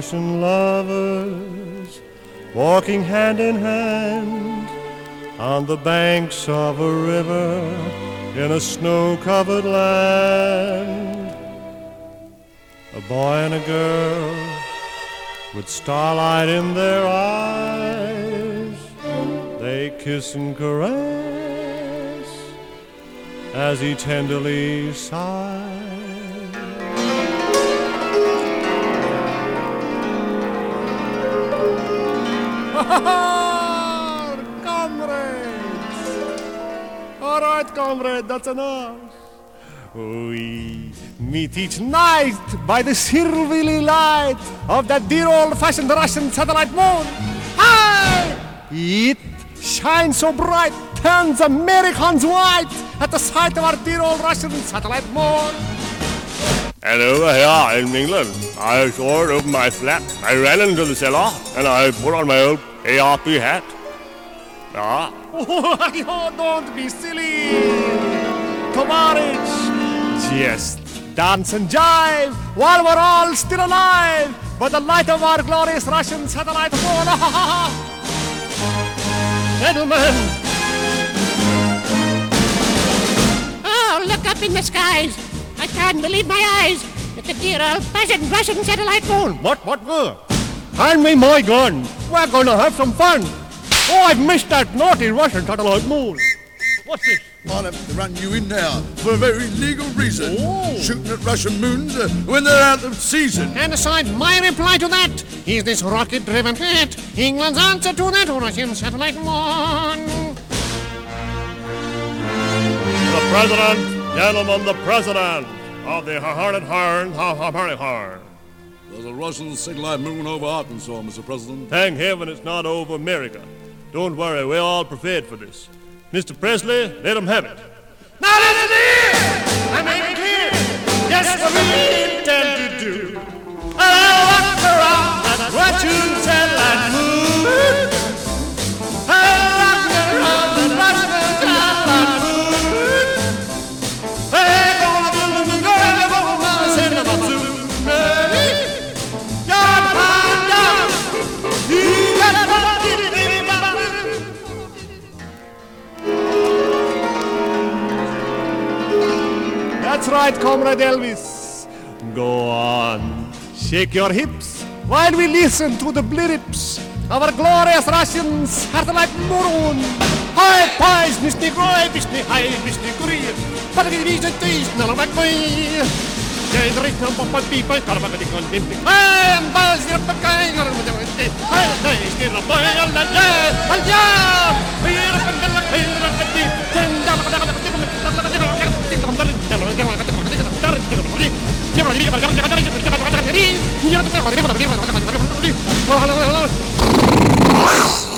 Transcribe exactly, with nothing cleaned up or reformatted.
Russian lovers walking hand in hand on the banks of a river in a snow-covered land. A boy and a girl with starlight in their eyes, they kiss and caress as he tenderly sighs. Comrades! All right, comrade, that's enough. We meet each night by the silvery light of that dear old-fashioned Russian satellite moon. Hi! It shines so bright, turns Americans white at the sight of our dear old Russian satellite moon. And over here in England, I tore open my flap. I ran into the cellar and I put on my old A R P hat. Ah. Oh, don't be silly, Tovarich. Just dance and jive while we're all still alive by the light of our glorious Russian satellite phone. Gentlemen. Oh, look up in the skies. I can't believe my eyes. It's a dear old-fashioned Russian satellite moon. What, what, what? Hand me my gun. We're going to have some fun. Oh, I've missed that naughty Russian satellite moon. What's this? I'll have to run you in now for a very legal reason. Oh. Shooting at Russian moons uh, when they're out of season. And aside my reply to that is this rocket-driven hat, England's answer to that Russian satellite moon. The President, gentlemen, the President of the Harned Harn, Harned Harn. There's a Russian satellite moon over Arkansas, Mister President. Thank heaven it's not over America. Don't worry, we're all prepared for this. Mister Presley, let them have it. Now listen here! I make it clear just what we intend to do. I'll walk around that Russian satellite moon. I'll walk around that Russian satellite moon. They're gonna do the girl, they're gonna send them up soon. Yard, yard, yard. You got to get it, baby. That's right, Comrade Elvis. Go on, shake your hips while we listen to the blips of our glorious Russian satellite moon. Hi, pies, Misty Groy, Misty High, Misty Korea. But it is a taste, none of my way. There's a reason for my people, Carabacadi on Bimpi. I am Buzz, you're the kind of the day. I taste in a boy, I'll let you. I'll ya. We're up and down the hill of the deep. Ten down the hill of the deep. Oh,